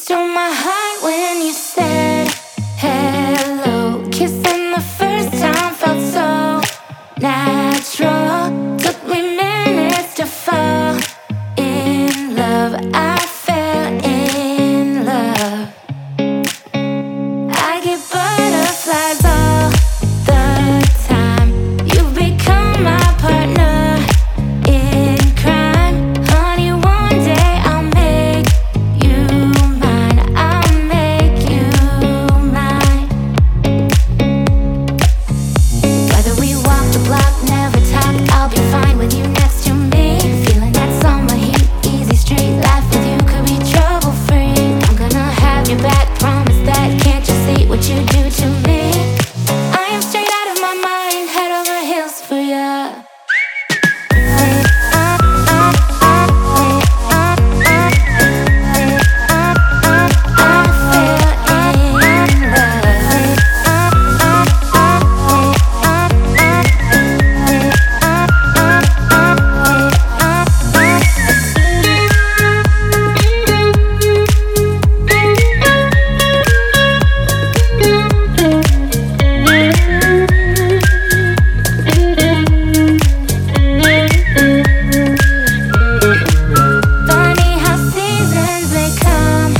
Stole my heart when you said hello. Kissing the first time felt so natural. Took me minutes to fall in love. I fell in love. I get butterflies all the time. You've become my partner in crime. Honey, one day I'll make you mine. I'll make you mine. Whether we walk the block, never talk, I'll be fine with you next to me. Feeling that summer heat, easy street life with you could be trouble free. I'm gonna have your back, promise that. Can't you see what you do to me? I am straight out of my mind, head over heels for ya. Funny how seasons they come